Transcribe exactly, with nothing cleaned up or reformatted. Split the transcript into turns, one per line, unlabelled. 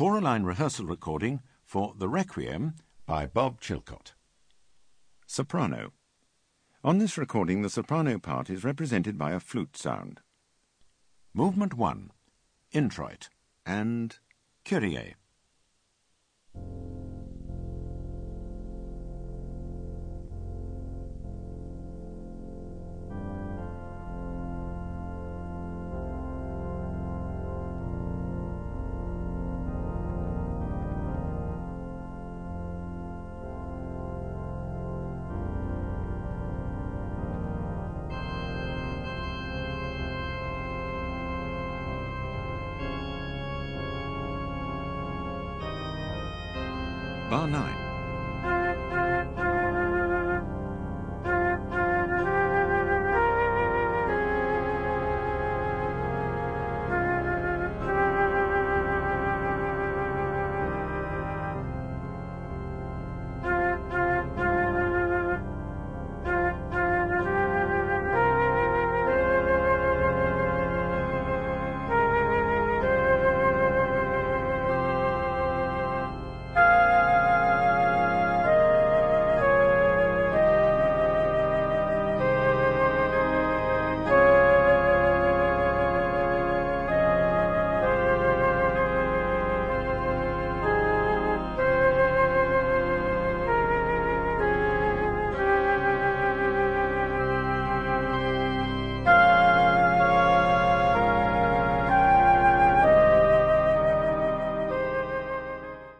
choraline rehearsal recording for The Requiem by Bob Chilcott. Soprano. On this recording, the soprano part is represented by a flute sound. Movement one, Introit and Kyrie. Bar nine.